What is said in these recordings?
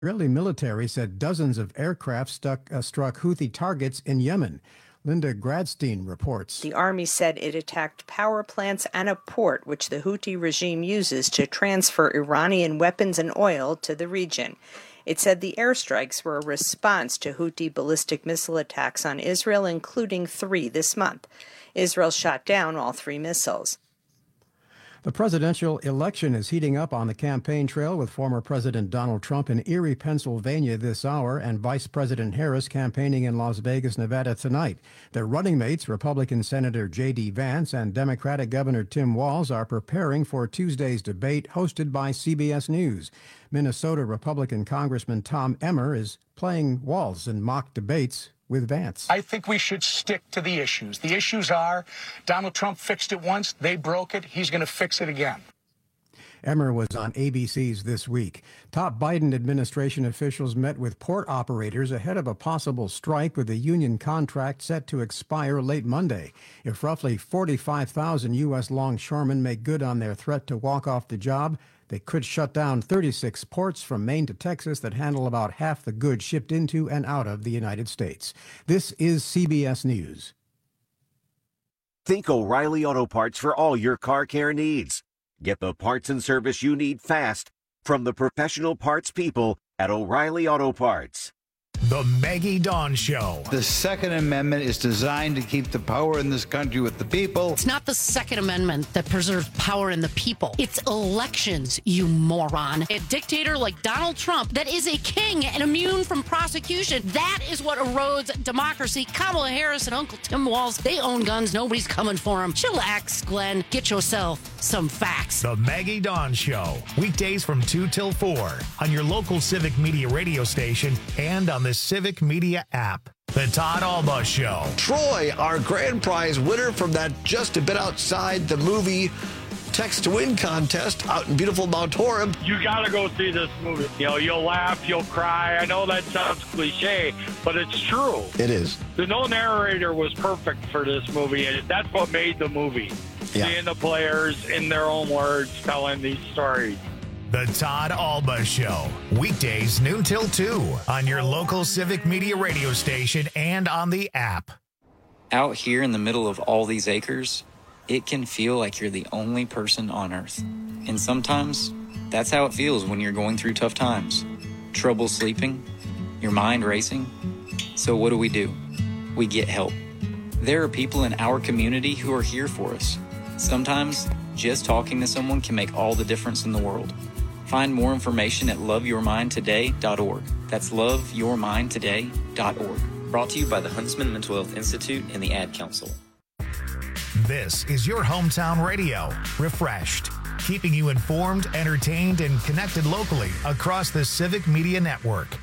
Israeli military said dozens of aircraft struck Houthi targets in Yemen. Linda Gradstein reports. The army said it attacked power plants and a port, which the Houthi regime uses to transfer Iranian weapons and oil to the region. It said the airstrikes were a response to Houthi ballistic missile attacks on Israel, including 3 this month. Israel shot down all 3 missiles. The presidential election is heating up on the campaign trail with former President Donald Trump in Erie, Pennsylvania this hour and Vice President Harris campaigning in Las Vegas, Nevada tonight. Their running mates, Republican Senator J.D. Vance and Democratic Governor Tim Walz, are preparing for Tuesday's debate hosted by CBS News. Minnesota Republican Congressman Tom Emmer is playing Walz in mock debates with Vance. I think we should stick to the issues. The issues are Donald Trump fixed it once, they broke it, he's going to fix it again. Emmer was on ABC's This Week. Top Biden administration officials met with port operators ahead of a possible strike with a union contract set to expire late Monday. If roughly 45,000 U.S. longshoremen make good on their threat to walk off the job, they could shut down 36 ports from Maine to Texas that handle about half the goods shipped into and out of the United States. This is CBS News. Think O'Reilly Auto Parts for all your car care needs. Get the parts and service you need fast from the professional parts people at O'Reilly Auto Parts. The Maggie Dawn Show. The Second Amendment is designed to keep the power in this country with the people. It's not the Second Amendment that preserves power in the people. It's elections, you moron. A dictator like Donald Trump that is a king and immune from prosecution. That is what erodes democracy. Kamala Harris and Uncle Tim Walz, they own guns. Nobody's coming for them. Chillax, Glenn. Get yourself some facts. The Maggie Dawn Show. Weekdays from 2 till 4 on your local Civic Media radio station and on the Civic Media app. The Todd Alba Show. Troy, our grand prize winner from that Just a Bit Outside the Movie Text to Win contest out in beautiful Mount Horeb. You got to go see this movie. You know, you'll laugh, you'll cry. I know that sounds cliche, but it's true. It is. The no narrator was perfect for this movie, and that's what made the movie. Yeah. Seeing the players in their own words telling these stories. The Todd Alba Show. Weekdays noon till 2 on your local Civic Media radio station and on the app. Out here in the middle of all these acres, it can feel like you're the only person on Earth. And sometimes, that's how it feels when you're going through tough times. Trouble sleeping, your mind racing. So what do? We get help. There are people in our community who are here for us. Sometimes, just talking to someone can make all the difference in the world. Find more information at loveyourmindtoday.org. That's loveyourmindtoday.org. Brought to you by the Huntsman Mental Health Institute and the Ad Council. This is your hometown radio, Refreshed, keeping you informed, entertained, and connected locally across the Civic Media Network.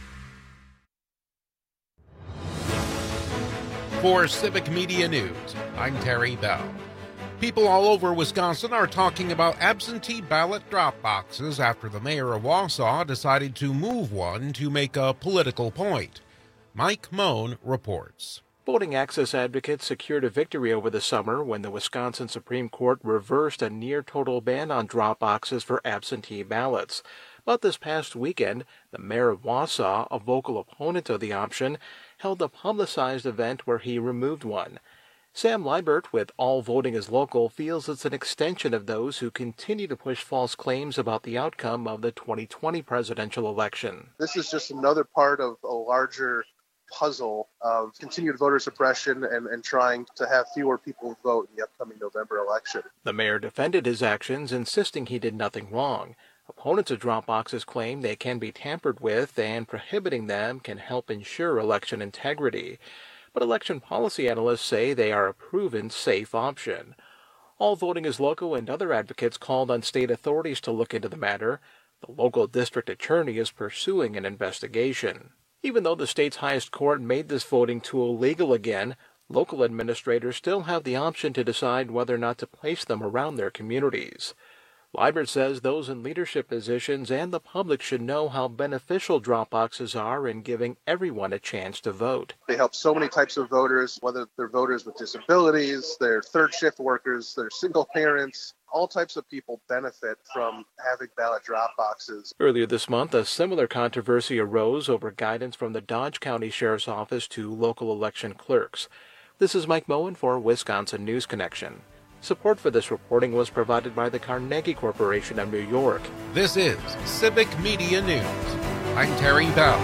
For Civic Media News, I'm Terry Bell. People all over Wisconsin are talking about absentee ballot drop boxes after the mayor of Wausau decided to move one to make a political point. Mike Moan reports. Voting access advocates secured a victory over the summer when the Wisconsin Supreme Court reversed a near-total ban on drop boxes for absentee ballots. But this past weekend, the mayor of Wausau, a vocal opponent of the option, held a publicized event where he removed one. Sam Liebert with All Voting is Local feels it's an extension of those who continue to push false claims about the outcome of the 2020 presidential election. This is just another part of a larger puzzle of continued voter suppression and trying to have fewer people vote in the upcoming November election. The mayor defended his actions, insisting he did nothing wrong. Opponents of drop boxes claim they can be tampered with, and prohibiting them can help ensure election integrity. But election policy analysts say they are a proven safe option. All Voting is Local and other advocates called on state authorities to look into the matter. The local district attorney is pursuing an investigation. Even though the state's highest court made this voting tool legal again, local administrators still have the option to decide whether or not to place them around their communities. Liebert says those in leadership positions and the public should know how beneficial drop boxes are in giving everyone a chance to vote. They help so many types of voters, whether they're voters with disabilities, they're third shift workers, they're single parents. All types of people benefit from having ballot drop boxes. Earlier this month, a similar controversy arose over guidance from the Dodge County Sheriff's Office to local election clerks. This is Mike Moen for Wisconsin News Connection. Support for this reporting was provided by the Carnegie Corporation of New York. This is Civic Media News. I'm Terry Bell.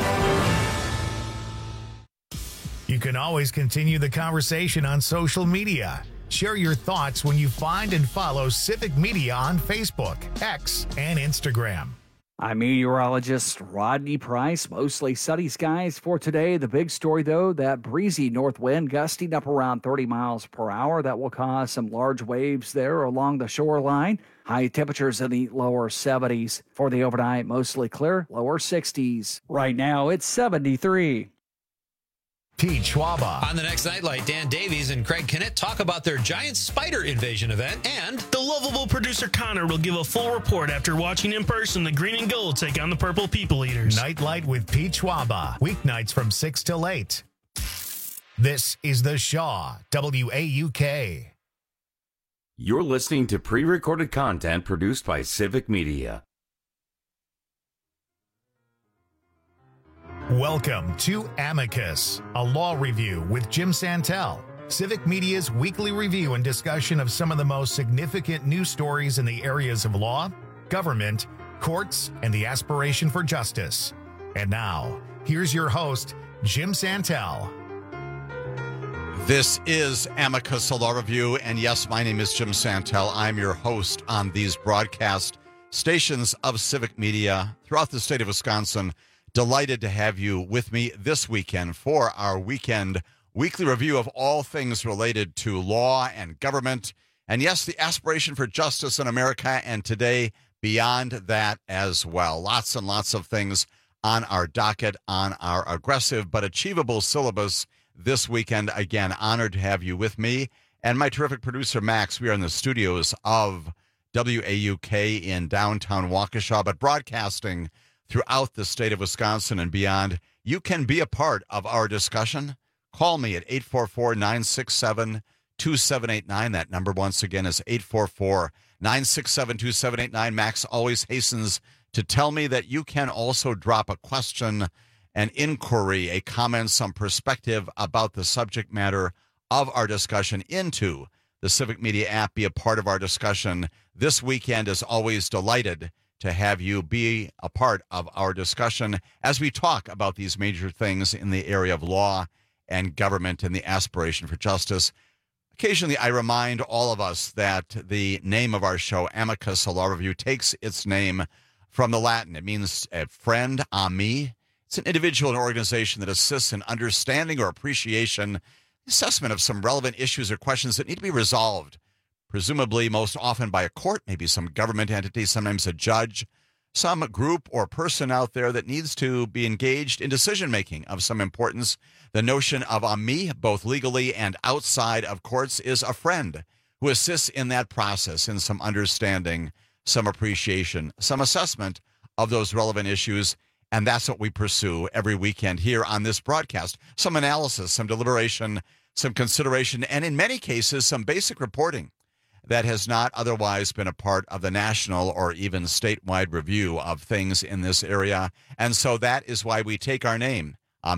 You can always continue the conversation on social media. Share your thoughts when you find and follow Civic Media on Facebook, X, and Instagram. I'm meteorologist Rodney Price. Mostly sunny skies for today. The big story, though, that breezy north wind gusting up around 30 miles per hour. That will cause some large waves there along the shoreline. High temperatures in the lower 70s. For the overnight, mostly clear, lower 60s. Right now, it's 73. Pete Schwaba. On the next Nightlight, Dan Davies and Craig Kennett talk about their giant spider invasion event, and the lovable producer Connor will give a full report after watching in person the Green and Gold take on the Purple People Eaters. Nightlight with Pete Schwaba, weeknights from 6 till 8. This is the Shaw, WAUK. You're listening to pre-recorded content produced by Civic Media. Welcome to Amicus, a law review with Jim Santel, Civic Media's weekly review and discussion of some of the most significant news stories in the areas of law, government, courts, and the aspiration for justice. And now, here's your host, Jim Santel. This is Amicus, a law review, and yes, my name is Jim Santel. I'm your host on these broadcast stations of Civic Media throughout the state of Wisconsin. Delighted to have you with me this weekend for our weekend weekly review of all things related to law and government. And yes, the aspiration for justice in America, and today beyond that as well. Lots and lots of things on our docket, on our aggressive but achievable syllabus this weekend. Again, honored to have you with me and my terrific producer, Max. We are in the studios of WAUK in downtown Waukesha, but broadcasting throughout the state of Wisconsin and beyond. You can be a part of our discussion. Call me at 844-967-2789. That number, once again, is 844-967-2789. Max always hastens to tell me that you can also drop a question, an inquiry, a comment, some perspective about the subject matter of our discussion into the Civic Media app. Be a part of our discussion this weekend. As always, delighted to have you be a part of our discussion as we talk about these major things in the area of law and government and the aspiration for justice. Occasionally, I remind all of us that the name of our show, Amicus, a law review, takes its name from the Latin. It means a friend, ami. It's an individual and organization that assists in understanding or appreciation, assessment of some relevant issues or questions that need to be resolved, presumably most often by a court, maybe some government entity, sometimes a judge, some group or person out there that needs to be engaged in decision-making of some importance. The notion of ami, both legally and outside of courts, is a friend who assists in that process, in some understanding, some appreciation, some assessment of those relevant issues. And that's what we pursue every weekend here on this broadcast. Some analysis, some deliberation, some consideration, and in many cases, some basic reporting that has not otherwise been a part of the national or even statewide review of things in this area. And so that is why we take our name,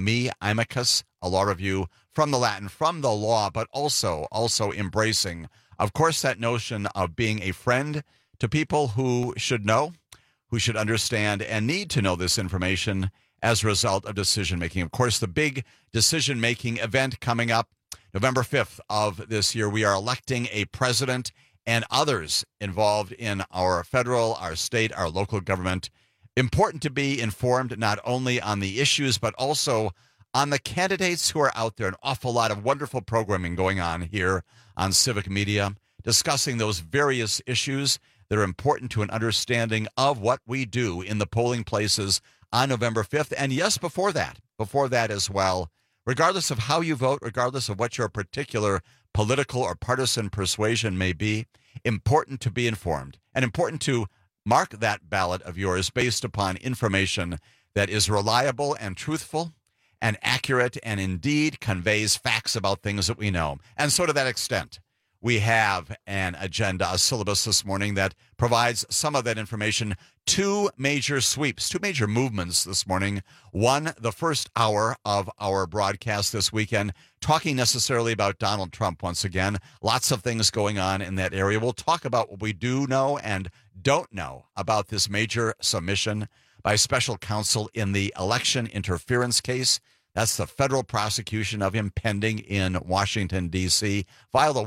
amicus, a law review, from the Latin, from the law, but also embracing, of course, that notion of being a friend to people who should know, who should understand, and need to know this information as a result of decision-making. Of course, the big decision-making event coming up November 5th of this year, we are electing a president and others involved in our federal, our state, our local government. Important to be informed not only on the issues, but also on the candidates who are out there. An awful lot of wonderful programming going on here on Civic Media, discussing those various issues that are important to an understanding of what we do in the polling places on November 5th. And yes, before that as well. Regardless of how you vote, regardless of what your particular political or partisan persuasion may be, important to be informed and important to mark that ballot of yours based upon information that is reliable and truthful and accurate and indeed conveys facts about things that we know. And so to that extent, we have an agenda, a syllabus this morning that provides some of that information. Two major sweeps, two major movements this morning. One, the first hour of our broadcast this weekend, talking necessarily about Donald Trump once again. Lots of things going on in that area. We'll talk about what we do know and don't know about this major submission by special counsel in the election interference case. That's the federal prosecution of him pending in Washington, D.C. Filed a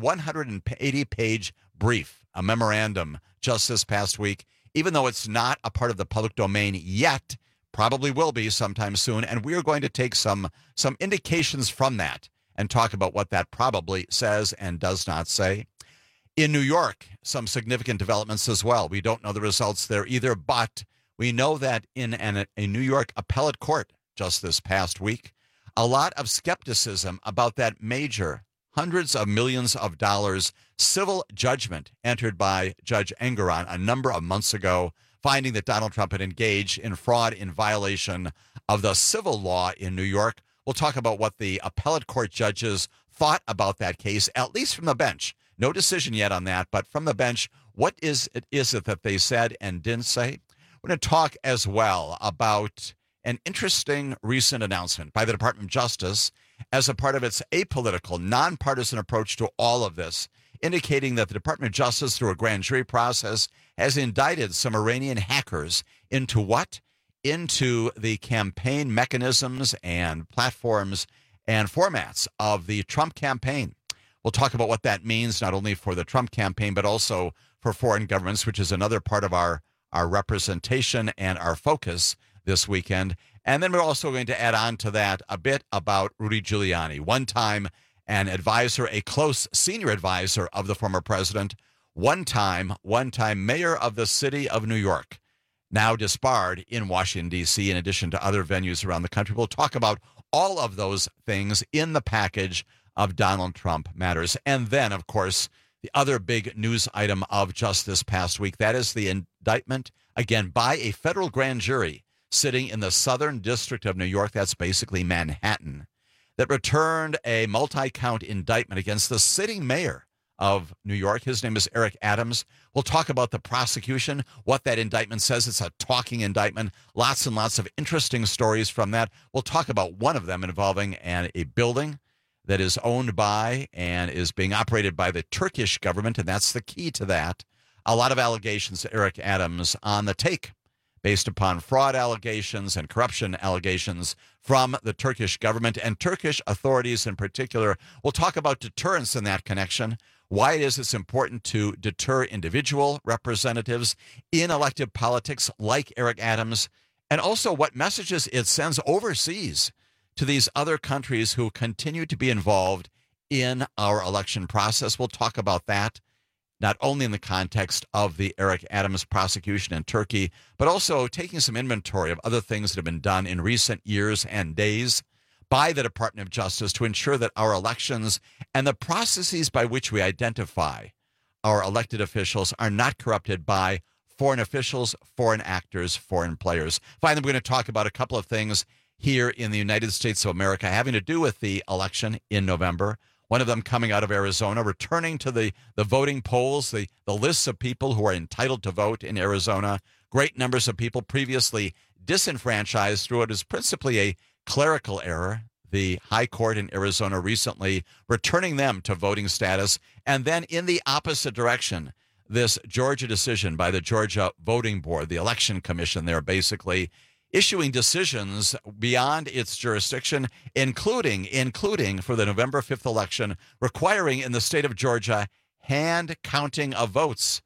180-page brief, a memorandum, just this past week, even though it's not a part of the public domain yet, probably will be sometime soon. And we are going to take some indications from that and talk about what that probably says and does not say. In New York, some significant developments as well. We don't know the results there either, but we know that in a New York appellate court just this past week, a lot of skepticism about that major hundreds of millions of dollars civil judgment entered by Judge Engoron a number of months ago, finding that Donald Trump had engaged in fraud in violation of the civil law in New York. We'll talk about what the appellate court judges thought about that case, at least from the bench. No decision yet on that, but from the bench, what is it that they said and didn't say? We're going to talk as well about an interesting recent announcement by the Department of Justice as a part of its apolitical, nonpartisan approach to all of this, indicating that the Department of Justice, through a grand jury process, has indicted some Iranian hackers into what? Into the campaign mechanisms and platforms and formats of the Trump campaign. We'll talk about what that means, not only for the Trump campaign, but also for foreign governments, which is another part of our representation and our focus this weekend. And then we're also going to add on to that a bit about Rudy Giuliani, one time an advisor, a close senior advisor of the former president, one time mayor of the city of New York, now disbarred in Washington, D.C., in addition to other venues around the country. We'll talk about all of those things in the package of Donald Trump matters. And then, of course, the other big news item of just this past week, that is the indictment, again, by a federal grand jury sitting in the Southern District of New York, that's basically Manhattan, that returned a multi-count indictment against the sitting mayor of New York. His name is Eric Adams. We'll talk about the prosecution, what that indictment says. It's a talking indictment. Lots and lots of interesting stories from that. We'll talk about one of them involving a building that is owned by and is being operated by the Turkish government, and that's the key to that. A lot of allegations to Eric Adams on the take, based upon fraud allegations and corruption allegations from the Turkish government and Turkish authorities in particular. We'll talk about deterrence in that connection, why it is it's important to deter individual representatives in elective politics like Eric Adams, and also what messages it sends overseas to these other countries who continue to be involved in our election process. We'll talk about that, not only in the context of the Eric Adams prosecution in Turkey, but also taking some inventory of other things that have been done in recent years and days by the Department of Justice to ensure that our elections and the processes by which we identify our elected officials are not corrupted by foreign officials, foreign actors, foreign players. Finally, we're going to talk about a couple of things here in the United States of America having to do with the election in November. One of them coming out of Arizona, returning to the voting polls, the lists of people who are entitled to vote in Arizona. Great numbers of people previously disenfranchised through what is principally a clerical error. The High Court in Arizona recently returning them to voting status. And then in the opposite direction, this Georgia decision by the Georgia Voting Board, the Election Commission there, basically issuing decisions beyond its jurisdiction, including for the November 5th election, requiring in the state of Georgia hand counting of votes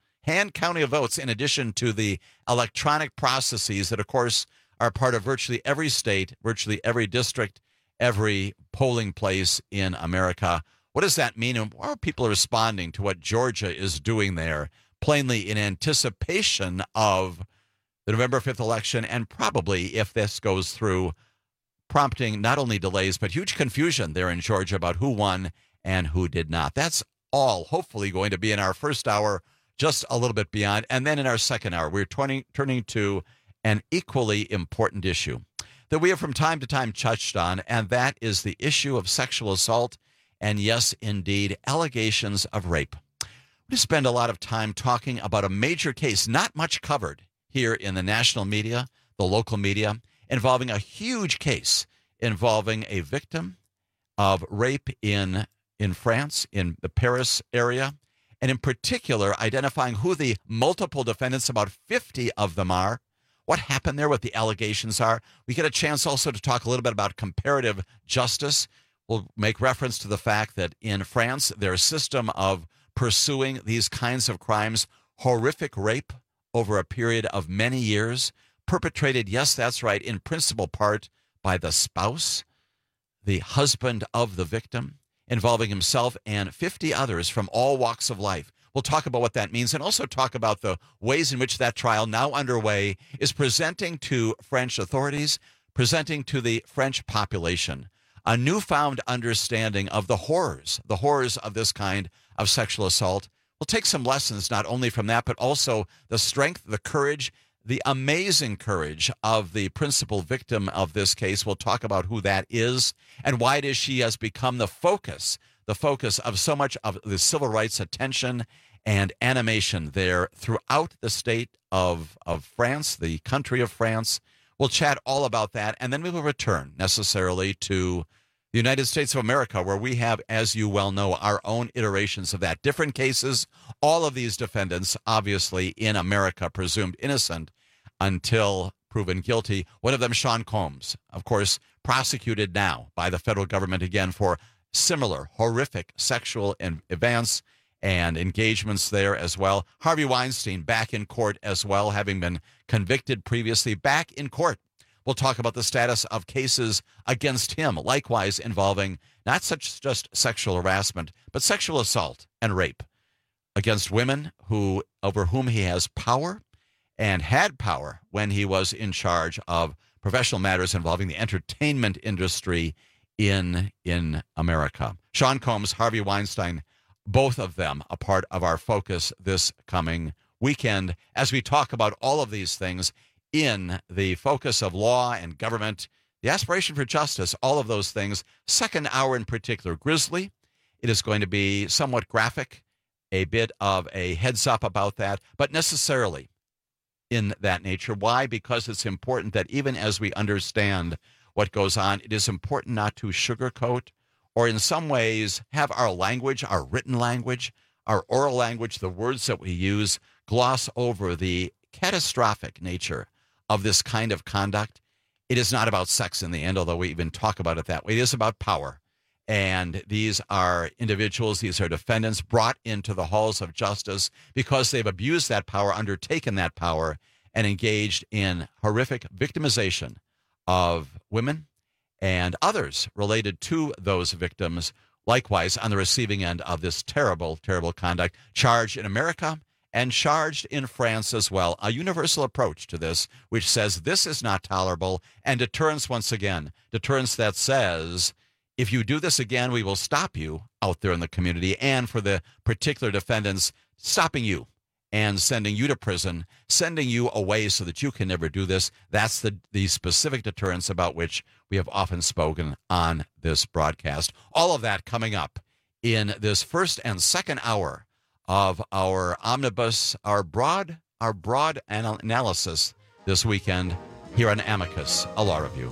in addition to the electronic processes that, of course, are part of virtually every state, virtually every district, every polling place in America. What does that mean? And how are people responding to what Georgia is doing there, plainly in anticipation of the November 5th election, and probably, if this goes through, prompting not only delays, but huge confusion there in Georgia about who won and who did not. That's all hopefully going to be in our first hour just a little bit beyond. And then in our second hour, we're turning to an equally important issue that we have from time to time touched on, and that is the issue of sexual assault and, yes, indeed, allegations of rape. We spend a lot of time talking about a major case, not much covered here in the national media, the local media, involving a huge case involving a victim of rape in France, in the Paris area, and in particular identifying who the multiple defendants, about 50 of them, are, what happened there, what the allegations are. We get a chance also to talk a little bit about comparative justice. We'll make reference to the fact that in France, their system of pursuing these kinds of crimes, horrific rape over a period of many years, perpetrated, yes, that's right, in principal part by the spouse, the husband of the victim, involving himself and 50 others from all walks of life. We'll talk about what that means and also talk about the ways in which that trial, now underway, is presenting to French authorities, presenting to the French population, a newfound understanding of the horrors of this kind of sexual assault. We'll take some lessons not only from that, but also the strength, the courage, the amazing courage of the principal victim of this case. We'll talk about who that is and why it is she has become the focus of so much of the civil rights attention and animation there throughout the state of France, the country of France. We'll chat all about that, and then we will return necessarily to the United States of America, where we have, as you well know, our own iterations of that. Different cases, all of these defendants, obviously, in America, presumed innocent until proven guilty. One of them, Sean Combs, of course, prosecuted now by the federal government again for similar horrific sexual advance and engagements there as well. Harvey Weinstein back in court as well, having been convicted previously, back in court. We'll talk about the status of cases against him, likewise involving not just sexual harassment, but sexual assault and rape against women over whom he has power and had power when he was in charge of professional matters involving the entertainment industry in America. Sean Combs, Harvey Weinstein, both of them a part of our focus this coming weekend as we talk about all of these things in the focus of law and government, the aspiration for justice, all of those things. Second hour in particular, grisly. It is going to be somewhat graphic, a bit of a heads up about that, but necessarily in that nature. Why? Because it's important that even as we understand what goes on, it is important not to sugarcoat or in some ways have our language, our written language, our oral language, the words that we use, gloss over the catastrophic nature of this kind of conduct. It is not about sex in the end, although we even talk about it that way. It is about power. And these are individuals, these are defendants brought into the halls of justice because they've abused that power, undertaken that power, and engaged in horrific victimization of women and others related to those victims, likewise on the receiving end of this terrible, terrible conduct, charged in America and charged in France as well. A universal approach to this, which says this is not tolerable, and deterrence once again. Deterrence that says, if you do this again, we will stop you out there in the community, and for the particular defendants, stopping you and sending you to prison, sending you away so that you can never do this. That's the specific deterrence about which we have often spoken on this broadcast. All of that coming up in this first and second hour of our omnibus, our broad analysis this weekend here on Amicus, a law review.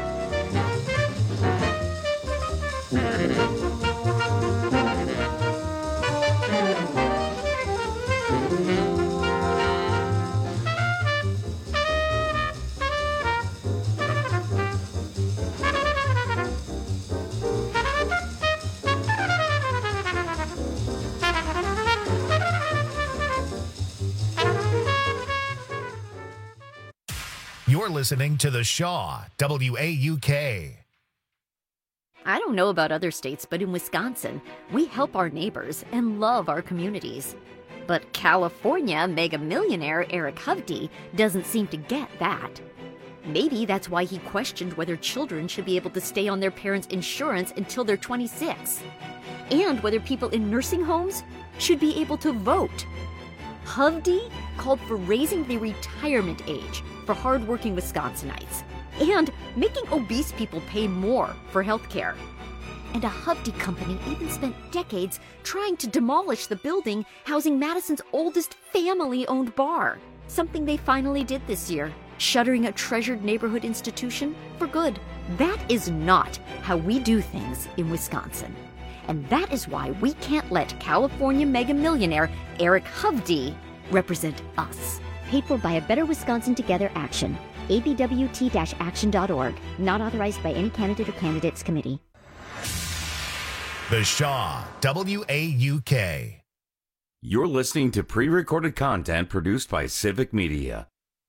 You're listening to The Shaw, WAUK. I don't know about other states, but in Wisconsin, we help our neighbors and love our communities. But California mega millionaire Eric Hovde doesn't seem to get that. Maybe that's why he questioned whether children should be able to stay on their parents' insurance until they're 26, and whether people in nursing homes should be able to vote. Hovde called for raising the retirement age for hardworking Wisconsinites and making obese people pay more for health care. And a Hovde company even spent decades trying to demolish the building housing Madison's oldest family-owned bar, something they finally did this year, shuttering a treasured neighborhood institution for good. That is not how we do things in Wisconsin. And that is why we can't let California mega millionaire Eric Hovde represent us. Paid for by a Better Wisconsin Together Action. abwt-action.org. Not authorized by any candidate or candidates committee. The Shaw, WAUK. You're listening to pre-recorded content produced by Civic Media.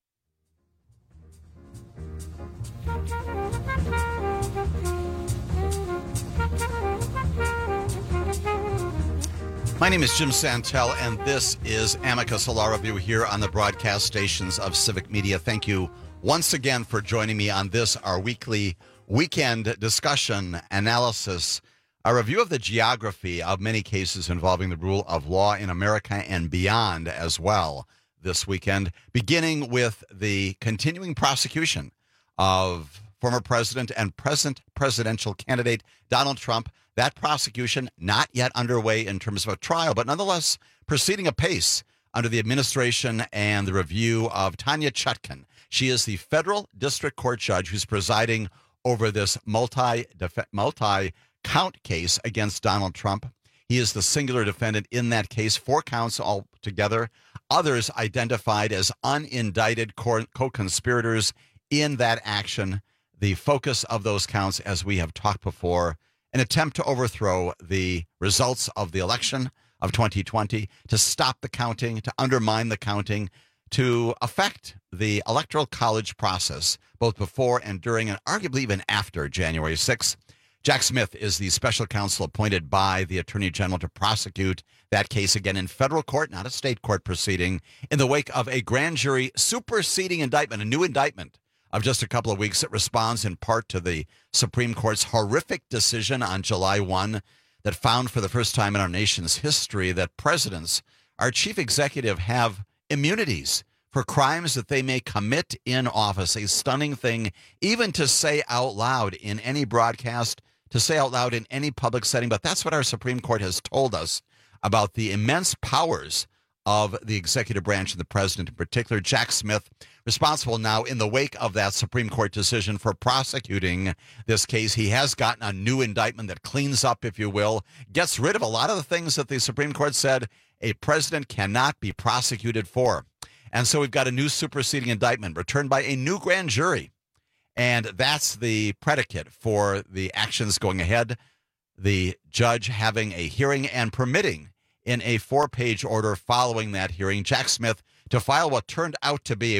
My name is Jim Santel, and this is Amicus, a law review here on the broadcast stations of Civic Media. Thank you once again for joining me on this, our weekly weekend discussion analysis, a review of the geography of many cases involving the rule of law in America and beyond as well this weekend, beginning with the continuing prosecution of former president and present presidential candidate Donald Trump. That prosecution not yet underway in terms of a trial, but nonetheless proceeding apace under the administration and the review of Tanya Chutkan. She is the federal district court judge who's presiding over this multi-count case against Donald Trump. He is the singular defendant in that case, 4 counts altogether. Others identified as unindicted co-conspirators in that action. The focus of those counts, as we have talked before, an attempt to overthrow the results of the election of 2020, to stop the counting, to undermine the counting, to affect the Electoral College process, both before and during and arguably even after January 6th. Jack Smith is the special counsel appointed by the Attorney General to prosecute that case again in federal court, not a state court proceeding, in the wake of a grand jury superseding indictment, a new indictment of just a couple of weeks that responds in part to the Supreme Court's horrific decision on July 1 that found for the first time in our nation's history that presidents, our chief executive, have immunities for crimes that they may commit in office. A stunning thing even to say out loud in any broadcast, to say out loud in any public setting. But that's what our Supreme Court has told us about the immense powers of the executive branch and the president in particular. Jack Smith, responsible now in the wake of that Supreme Court decision for prosecuting this case. He has gotten a new indictment that cleans up, if you will, gets rid of a lot of the things that the Supreme Court said a president cannot be prosecuted for. And so we've got a new superseding indictment returned by a new grand jury. And that's the predicate for the actions going ahead. The judge having a hearing and permitting in a 4-page order following that hearing, Jack Smith to file what turned out to be a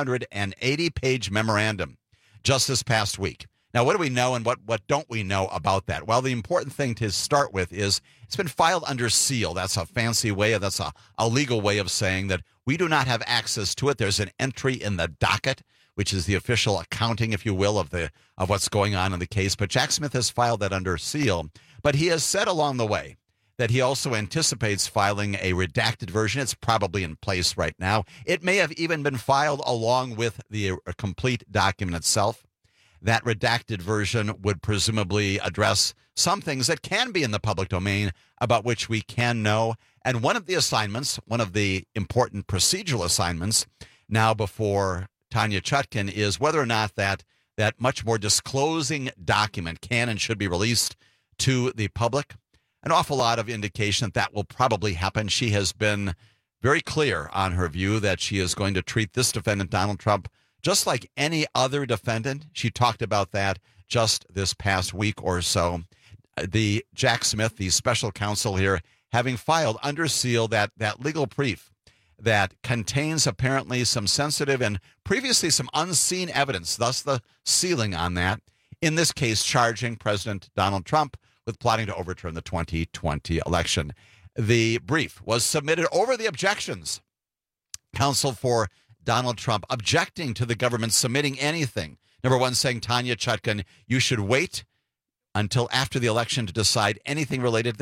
180-page memorandum just this past week. Now, what do we know and what don't we know about that? Well, the important thing to start with is it's been filed under seal. That's a fancy way, that's a legal way of saying that we do not have access to it. There's an entry in the docket, which is the official accounting, if you will, of what's going on in the case. But Jack Smith has filed that under seal. But he has said along the way that he also anticipates filing a redacted version. It's probably in place right now. It may have even been filed along with the complete document itself. That redacted version would presumably address some things that can be in the public domain about which we can know. And one of the assignments, one of the important procedural assignments now before Tanya Chutkan is whether or not that much more disclosing document can and should be released to the public. An awful lot of indication that will probably happen. She has been very clear on her view that she is going to treat this defendant, Donald Trump, just like any other defendant. She talked about that just this past week or so. The Jack Smith, the special counsel here, having filed under seal that legal brief that contains apparently some sensitive and previously some unseen evidence, thus the sealing on that, in this case charging President Donald Trump with plotting to overturn the 2020 election. The brief was submitted over the objections. Counsel for Donald Trump objecting to the government submitting anything. Number one, saying, Tanya Chutkan, you should wait until after the election to decide anything related to this.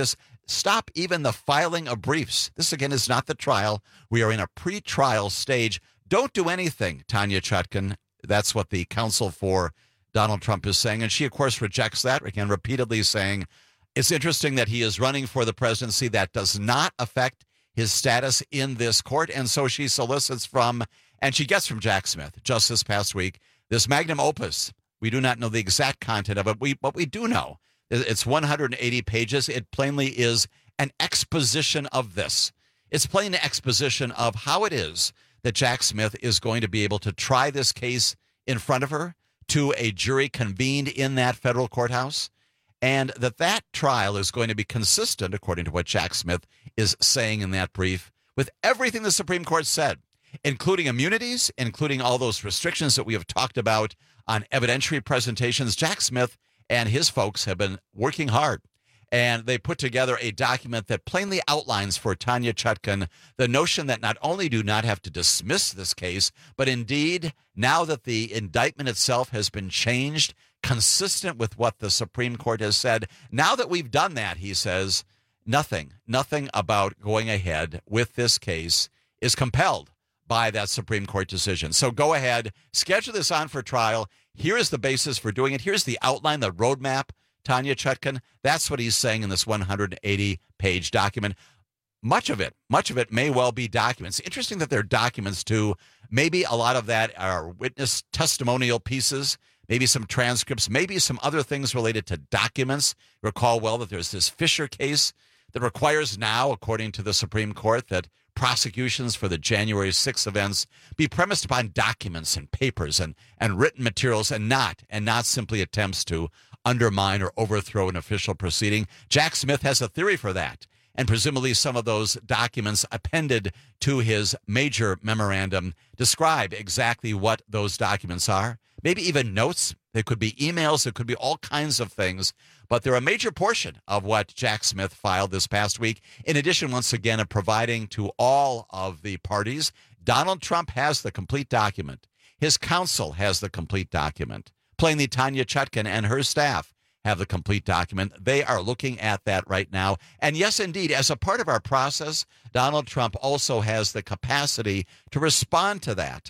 stop even the filing of briefs. This, again, is not the trial. We are in a pre-trial stage. Don't do anything, Tanya Chutkan. That's what the counsel for Donald Trump is saying. And she, of course, rejects that, again, repeatedly saying it's interesting that he is running for the presidency. That does not affect his status in this court. And so she solicits from, and she gets from Jack Smith just this past week, this magnum opus. We do not know the exact content of it, but we do know it's 180 pages. It plainly is an exposition of this. It's plain exposition of how it is that Jack Smith is going to be able to try this case in front of her to a jury convened in that federal courthouse, and that trial is going to be consistent, according to what Jack Smith is saying in that brief, with everything the Supreme Court said, including immunities, including all those restrictions that we have talked about on evidentiary presentations. Jack Smith and his folks have been working hard, and they put together a document that plainly outlines for Tanya Chutkan the notion that not only do not have to dismiss this case, but indeed, now that the indictment itself has been changed, consistent with what the Supreme Court has said, now that we've done that, he says, nothing about going ahead with this case is compelled by that Supreme Court decision. So go ahead, schedule this on for trial. Here is the basis for doing it. Here's the outline, the roadmap, Tanya Chutkan. That's what he's saying in this 180-page document. Much of it may well be documents. Interesting that they're documents, too. Maybe a lot of that are witness testimonial pieces, maybe some transcripts, maybe some other things related to documents. Recall well that there's this Fisher case that requires now, according to the Supreme Court, that prosecutions for the January 6th events be premised upon documents and papers and written materials and not simply attempts to undermine or overthrow an official proceeding. Jack Smith has a theory for that, and presumably some of those documents appended to his major memorandum describe exactly what those documents are. Maybe even notes. There could be emails. There could be all kinds of things. But they're a major portion of what Jack Smith filed this past week. In addition, once again, of providing to all of the parties, Donald Trump has the complete document. His counsel has the complete document. Plainly, Tanya Chutkan and her staff have the complete document. They are looking at that right now. And yes, indeed, as a part of our process, Donald Trump also has the capacity to respond to that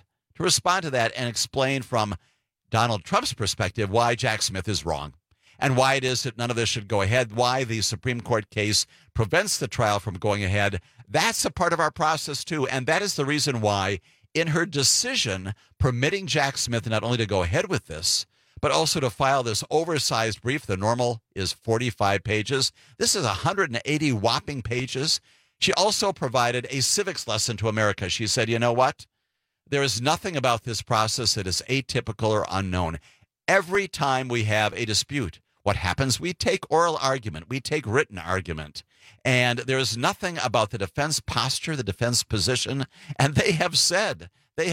and explain from Donald Trump's perspective why Jack Smith is wrong and why it is that none of this should go ahead, why the Supreme Court case prevents the trial from going ahead. That's a part of our process, too. And that is the reason why, in her decision permitting Jack Smith not only to go ahead with this, but also to file this oversized brief, the normal is 45 pages. This is 180 whopping pages. She also provided a civics lesson to America. She said, you know what? There is nothing about this process that is atypical or unknown. Every time we have a dispute, what happens? We take oral argument. We take written argument. And there is nothing about the defense posture, the defense position. And they have said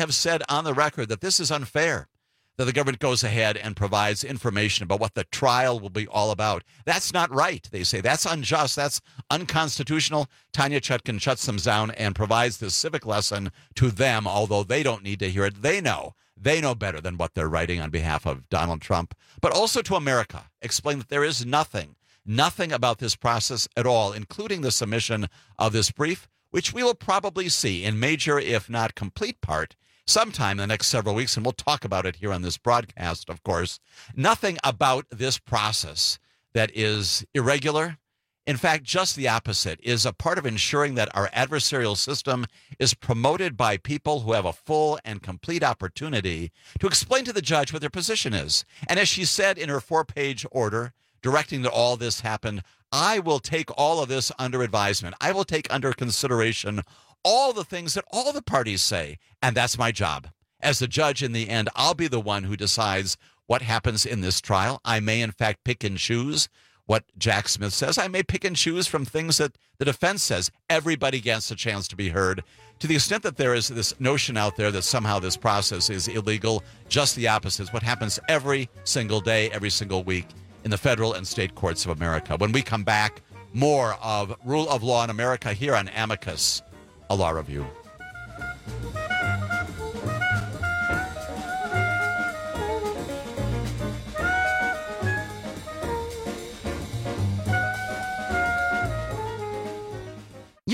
on the record that this is unfair, that the government goes ahead and provides information about what the trial will be all about. That's not right, they say. That's unjust. That's unconstitutional. Tanya Chutkan shuts them down and provides this civic lesson to them, although they don't need to hear it. They know better than what they're writing on behalf of Donald Trump. But also to America, explain that there is nothing about this process at all, including the submission of this brief, which we will probably see in major, if not complete part, sometime in the next several weeks, and we'll talk about it here on this broadcast, of course. Nothing about this process that is irregular. In fact, just the opposite, is a part of ensuring that our adversarial system is promoted by people who have a full and complete opportunity to explain to the judge what their position is. And as she said in her 4-page order directing that all this happen, I will take all of this under advisement. I will take under consideration all the things that all the parties say, and that's my job. As the judge, in the end, I'll be the one who decides what happens in this trial. I may, in fact, pick and choose what Jack Smith says. I may pick and choose from things that the defense says. Everybody gets a chance to be heard. To the extent that there is this notion out there that somehow this process is illegal, just the opposite is what happens every single day, every single week in the federal and state courts of America. When we come back, more of Rule of Law in America here on Amicus, a law review.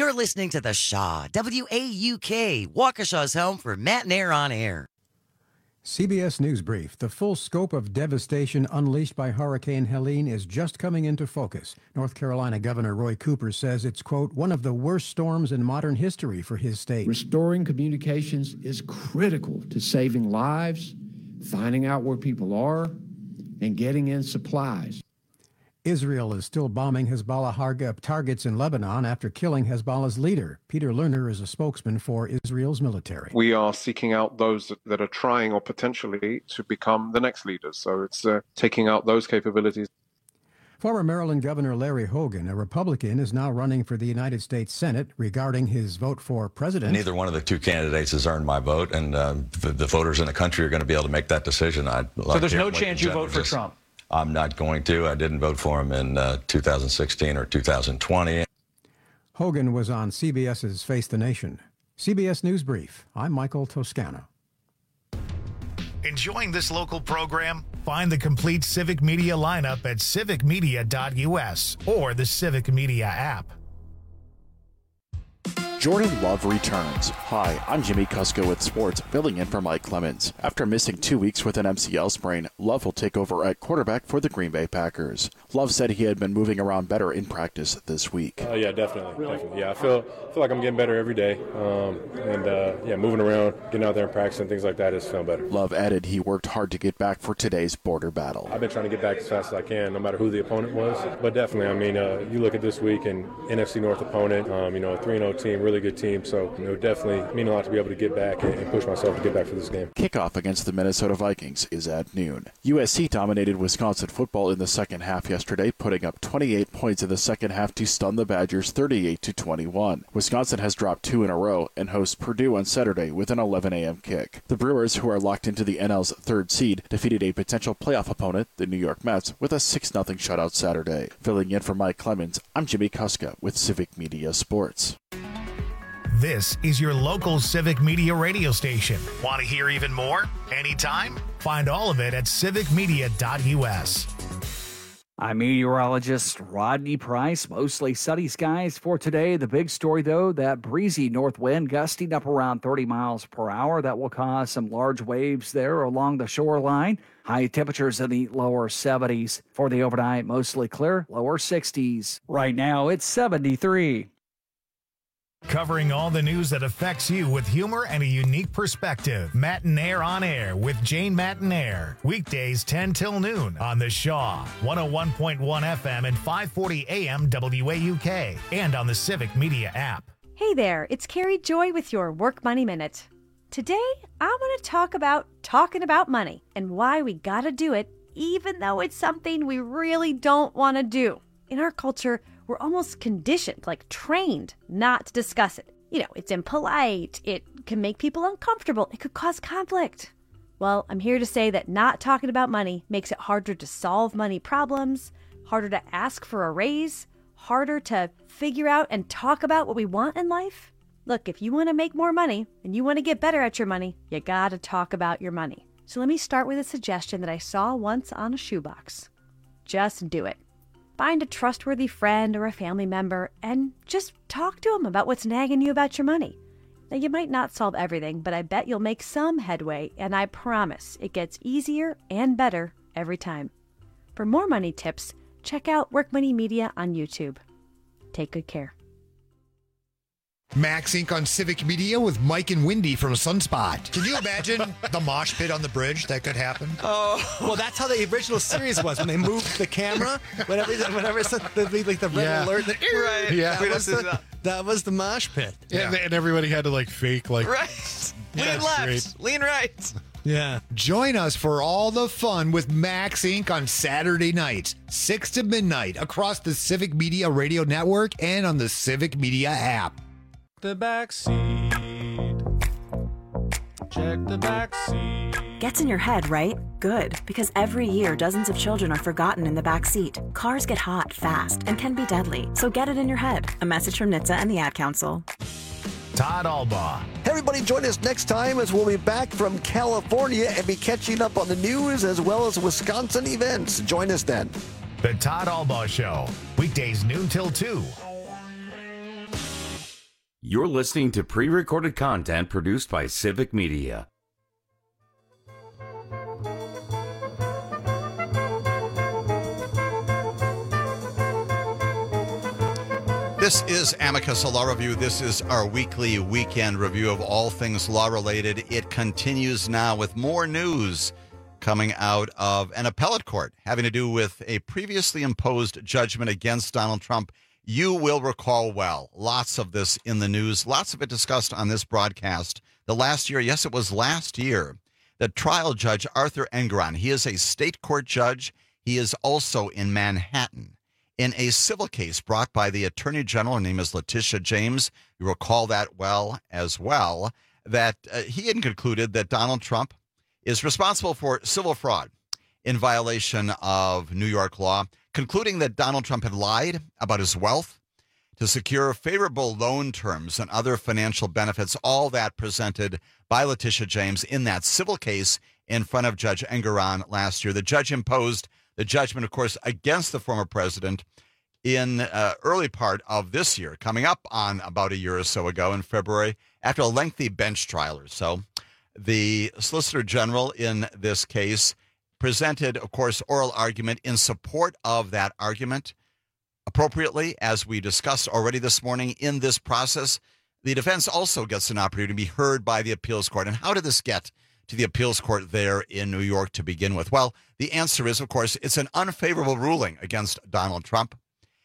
You're listening to The Shaw, WAUK, Waukesha's home for Matt and Air on Air. CBS News Brief. The full scope of devastation unleashed by Hurricane Helene is just coming into focus. North Carolina Governor Roy Cooper says it's, quote, one of the worst storms in modern history for his state. Restoring communications is critical to saving lives, finding out where people are, and getting in supplies. Israel is still bombing Hezbollah targets in Lebanon after killing Hezbollah's leader. Peter Lerner is a spokesman for Israel's military. We are seeking out those that are trying or potentially to become the next leaders. So it's taking out those capabilities. Former Maryland Governor Larry Hogan, a Republican, is now running for the United States Senate. Regarding his vote for president, neither one of the two candidates has earned my vote, and the voters in the country are going to be able to make that decision. So there's no chance you vote for Trump? I'm not going to. I didn't vote for him in 2016 or 2020. Hogan was on CBS's Face the Nation. CBS News Brief. I'm Michael Toscano. Enjoying this local program? Find the complete Civic Media lineup at civicmedia.us or the Civic Media app. Jordan Love returns. Hi, I'm Jimmy Kuska with sports, filling in for Mike Clemens. After missing 2 weeks with an MCL sprain, Love will take over at quarterback for the Green Bay Packers. Love said he had been moving around better in practice this week. Yeah, definitely. Yeah, I feel like I'm getting better every day. Moving around, getting out there and practicing, things like that is feeling better. Love added he worked hard to get back for today's border battle. I've been trying to get back as fast as I can, no matter who the opponent was. But definitely, you look at this week and NFC North opponent, a 3-0 team, really good team. So it would definitely mean a lot to be able to get back and push myself to get back for this game. Kickoff against the Minnesota Vikings is at noon. USC dominated Wisconsin football in the second half yesterday, putting up 28 points in the second half to stun the Badgers 38-21. Wisconsin has dropped 2 in a row and hosts Purdue on Saturday with an 11 a.m. kick. The Brewers, who are locked into the NL's third seed, defeated a potential playoff opponent, the New York Mets, with a 6-0 shutout Saturday. Filling in for Mike Clemens, I'm Jimmy Kuska with Civic Media Sports. This is your local Civic Media radio station. Want to hear even more? Anytime? Find all of it at civicmedia.us. I'm meteorologist Rodney Price. Mostly sunny skies for today. The big story, though, that breezy north wind gusting up around 30 miles per hour. That will cause some large waves there along the shoreline. High temperatures in the lower 70s. For the overnight, mostly clear, lower 60s. Right now, it's 73. Covering all the news that affects you with humor and a unique perspective. Matt and Air on Air with Jane Matt and Air. Weekdays 10 till noon on the Shaw, 101.1 FM and 540 AM WAUK, and on the Civic Media app. Hey there, it's Carrie Joy with your Work Money Minute. Today, I want to talk about talking about money and why we gotta do it, even though it's something we really don't want to do. In our culture, we're almost conditioned, like trained, not to discuss it. It's impolite, it can make people uncomfortable, it could cause conflict. Well, I'm here to say that not talking about money makes it harder to solve money problems, harder to ask for a raise, harder to figure out and talk about what we want in life. Look, if you want to make more money and you want to get better at your money, you gotta talk about your money. So let me start with a suggestion that I saw once on a shoebox. Just do it. Find a trustworthy friend or a family member and just talk to them about what's nagging you about your money. Now, you might not solve everything, but I bet you'll make some headway, and I promise it gets easier and better every time. For more money tips, check out Work Money Media on YouTube. Take good care. Max Inc. on Civic Media with Mike and Wendy from Sunspot. Can you imagine the mosh pit on the bridge that could happen? Oh, well, that's how the original series was when they moved the camera. Whenever it's the red alert. Right. Yeah. That was the mosh pit. Yeah. And everybody had to fake right. Lean left, lean right. Yeah. Join us for all the fun with Max Inc. on Saturday nights, 6 to midnight, across the Civic Media Radio Network and on the Civic Media app. The back seat. Check the back seat. Gets in your head, right? Good, because every year dozens of children are forgotten in the back seat. Cars get hot fast and can be deadly, so get it in your head. A message from NHTSA and the Ad Council. Todd Albaugh. Hey everybody, join us next time as we'll be back from California and be catching up on the news as well as Wisconsin events. Join us then. The Todd Albaugh Show, weekdays noon till 2. You're listening to pre-recorded content produced by Civic Media. This is Amicus, a law review. This is our weekly weekend review of all things law-related. It continues now with more news coming out of an appellate court having to do with a previously imposed judgment against Donald Trump. You will recall well, lots of this in the news, lots of it discussed on this broadcast. The last year, yes, it was last year, the trial judge Arthur Engoron, he is a state court judge. He is also in Manhattan in a civil case brought by the Attorney General. Her name is Letitia James. You recall that well as well, that he had concluded that Donald Trump is responsible for civil fraud in violation of New York law, concluding that Donald Trump had lied about his wealth to secure favorable loan terms and other financial benefits, all that presented by Letitia James in that civil case in front of Judge Engoron last year. The judge imposed the judgment, of course, against the former president in early part of this year, coming up on about a year or so ago in February, after a lengthy bench trial or so. The Solicitor General in this case presented, of course, oral argument in support of that argument. Appropriately, as we discussed already this morning in this process, the defense also gets an opportunity to be heard by the appeals court. And how did this get to the appeals court there in New York to begin with? Well, the answer is, of course, it's an unfavorable ruling against Donald Trump.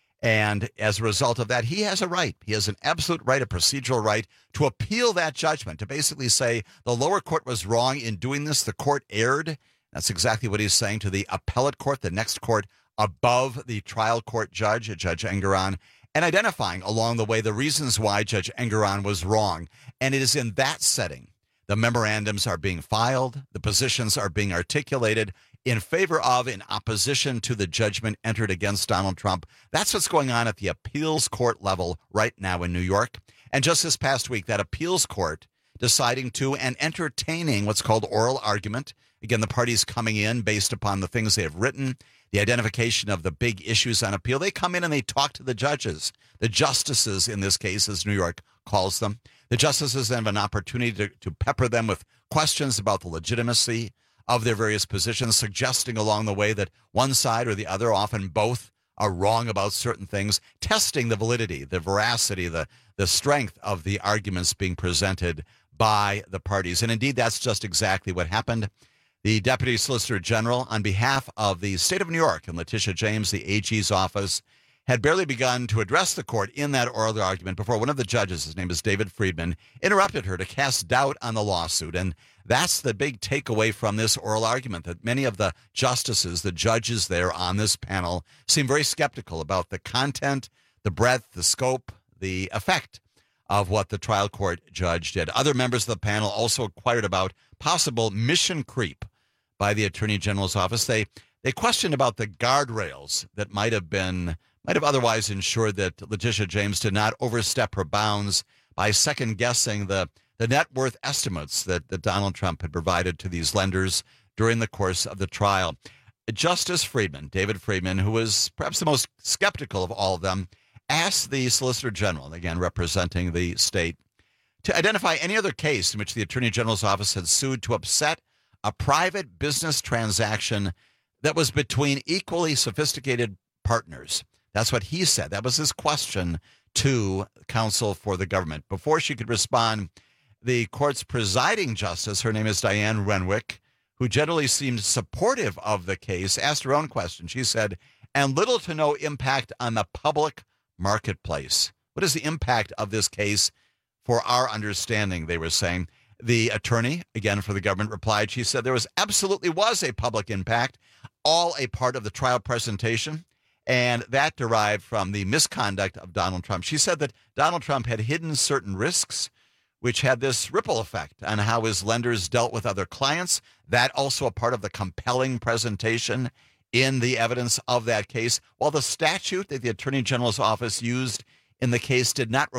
And as a result of that, he has a right. He has an absolute right, a procedural right, to appeal that judgment, to basically say the lower court was wrong in doing this. The court erred. That's exactly what he's saying to the appellate court, the next court above the trial court judge, Judge Engoron, and identifying along the way the reasons why Judge Engoron was wrong. And it is in that setting the memorandums are being filed, the positions are being articulated in favor of, in opposition to the judgment entered against Donald Trump. That's what's going on at the appeals court level right now in New York. And just this past week, that appeals court deciding to and entertaining what's called oral argument. Again, the parties coming in based upon the things they have written, the identification of the big issues on appeal. They come in and they talk to the judges, the justices in this case, as New York calls them. The justices then have an opportunity to pepper them with questions about the legitimacy of their various positions, suggesting along the way that one side or the other, often both, are wrong about certain things, testing the validity, the veracity, the strength of the arguments being presented by the parties. And indeed, that's just exactly what happened. The Deputy Solicitor General, on behalf of the state of New York and Letitia James, the AG's office, had barely begun to address the court in that oral argument before one of the judges, his name is David Friedman, interrupted her to cast doubt on the lawsuit. And that's the big takeaway from this oral argument, that many of the justices, the judges there on this panel, seem very skeptical about the content, the breadth, the scope, the effect of what the trial court judge did. Other members of the panel also inquired about possible mission creep by the Attorney General's office. They questioned about the guardrails that might have otherwise ensured that Letitia James did not overstep her bounds by second-guessing the net worth estimates that Donald Trump had provided to these lenders during the course of the trial. Justice Friedman, David Friedman, who was perhaps the most skeptical of all of them, asked the Solicitor General, again representing the state, to identify any other case in which the Attorney General's office had sued to upset a private business transaction that was between equally sophisticated partners. That's what he said. That was his question to counsel for the government. Before she could respond, the court's presiding justice, her name is Diane Renwick, who generally seemed supportive of the case, asked her own question. She said, and little to no impact on the public marketplace. What is the impact of this case for our understanding, they were saying. The attorney, again for the government, replied. She said there absolutely was a public impact, all a part of the trial presentation, and that derived from the misconduct of Donald Trump. She said that Donald Trump had hidden certain risks, which had this ripple effect on how his lenders dealt with other clients. That also a part of the compelling presentation in the evidence of that case. While the statute that the Attorney General's office used in the case did not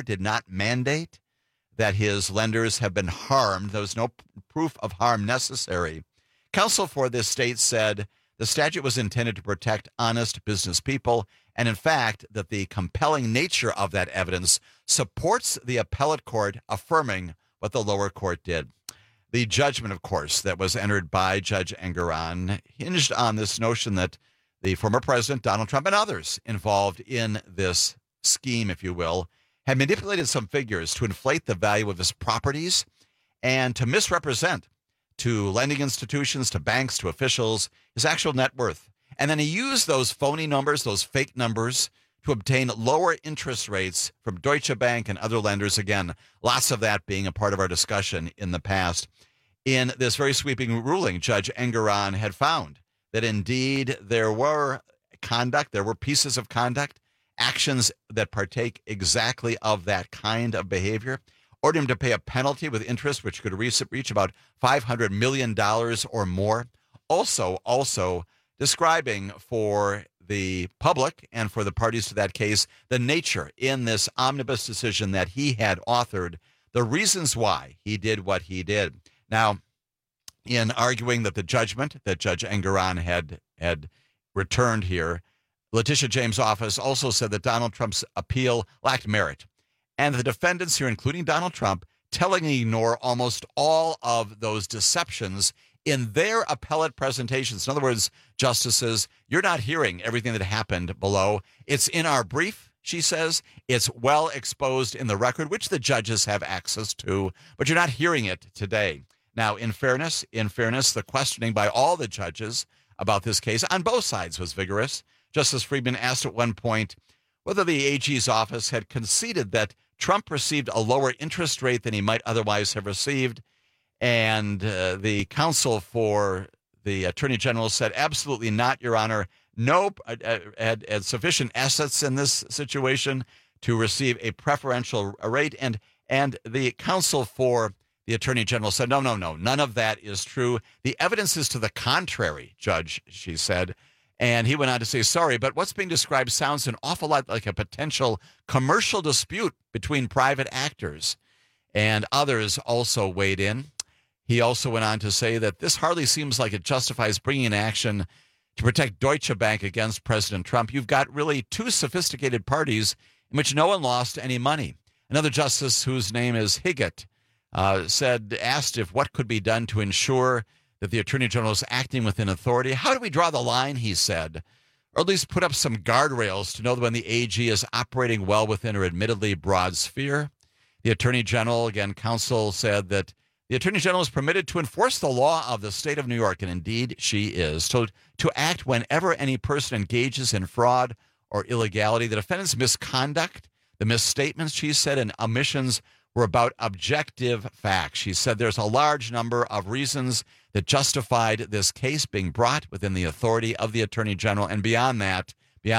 mandate that his lenders have been harmed, there was no proof of harm necessary. Counsel for this state said the statute was intended to protect honest business people, and in fact, that the compelling nature of that evidence supports the appellate court affirming what the lower court did. The judgment, of course, that was entered by Judge Engoron hinged on this notion that the former president, Donald Trump, and others involved in this scheme, if you will, had manipulated some figures to inflate the value of his properties and to misrepresent to lending institutions, to banks, to officials, his actual net worth. And then he used those phony numbers, those fake numbers, to obtain lower interest rates from Deutsche Bank and other lenders. Again, lots of that being a part of our discussion in the past. In this very sweeping ruling, Judge Engoron had found that indeed there were pieces of conduct, actions that partake exactly of that kind of behavior, ordered him to pay a penalty with interest, which could reach about $500 million or more. Also describing for the public and for the parties to that case the nature in this omnibus decision that he had authored, the reasons why he did what he did. Now, in arguing that the judgment that Judge Engoron had returned here, Letitia James' office also said that Donald Trump's appeal lacked merit. And the defendants here, including Donald Trump, tellingly ignore almost all of those deceptions in their appellate presentations. In other words, justices, you're not hearing everything that happened below. It's in our brief, she says. It's well exposed in the record, which the judges have access to, but you're not hearing it today. Now, in fairness, the questioning by all the judges about this case on both sides was vigorous. Justice Friedman asked at one point whether the AG's office had conceded that Trump received a lower interest rate than he might otherwise have received. And the counsel for the Attorney General said, absolutely not, Your Honor. Nope, had sufficient assets in this situation to receive a preferential rate. And the counsel for the Attorney General said, no, none of that is true. The evidence is to the contrary, Judge, she said. And he went on to say, sorry, but what's being described sounds an awful lot like a potential commercial dispute between private actors. And others also weighed in. He also went on to say that this hardly seems like it justifies bringing an action to protect Deutsche Bank against President Trump. You've got really two sophisticated parties in which no one lost any money. Another justice, whose name is Higgett, asked if what could be done to ensure that the Attorney General is acting within authority. How do we draw the line, he said, or at least put up some guardrails to know when the AG is operating well within her admittedly broad sphere? The Attorney General, again, counsel said that the Attorney General is permitted to enforce the law of the state of New York, and indeed she is, to act whenever any person engages in fraud or illegality. The defendant's misconduct, the misstatements, she said, and omissions were about objective facts. She said there's a large number of reasons that justified this case being brought within the authority of the Attorney General, and beyond that,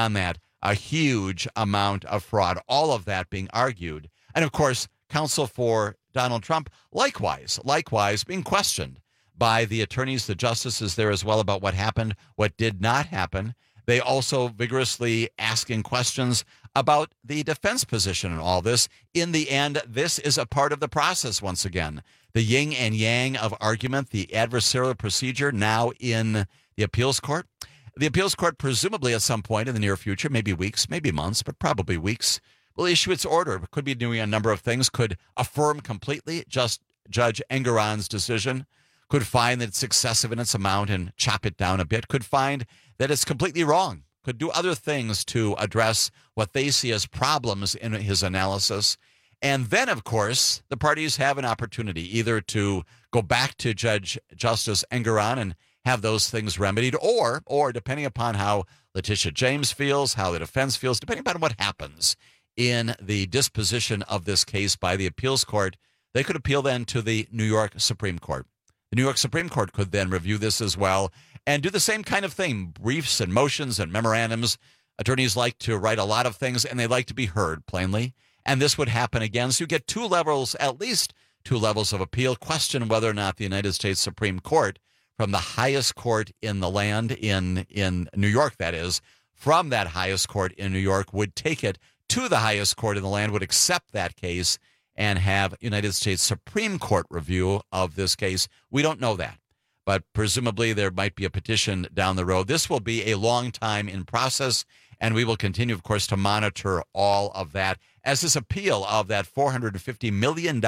a huge amount of fraud, all of that being argued. And of course, counsel for Donald Trump, likewise being questioned by the attorneys, the justices there as well, about what happened, what did not happen. They also vigorously asking questions about the defense position in all this. In the end, this is a part of the process once again. The yin and yang of argument, the adversarial procedure now in the appeals court. The appeals court presumably at some point in the near future, maybe weeks, maybe months, but probably weeks, will issue its order. It could be doing a number of things, could affirm completely just Judge Engoron's decision, could find that it's excessive in its amount and chop it down a bit, could find that it's completely wrong, could do other things to address what they see as problems in his analysis. And then, of course, the parties have an opportunity either to go back to Justice Engoron and have those things remedied, or depending upon how Letitia James feels, how the defense feels, depending upon what happens in the disposition of this case by the appeals court, they could appeal then to the New York Supreme Court. The New York Supreme Court could then review this as well and do the same kind of thing, briefs and motions and memorandums. Attorneys like to write a lot of things, and they like to be heard plainly. And this would happen again. So you get at least two levels of appeal. Question whether or not the United States Supreme Court, from the highest court in the land, in New York, that is, from that highest court in New York, would take it to the highest court in the land, would accept that case and have United States Supreme Court review of this case. We don't know that. but presumably there might be a petition down the road. This will be a long time in process, and we will continue, of course, to monitor all of that as this appeal of that $450 million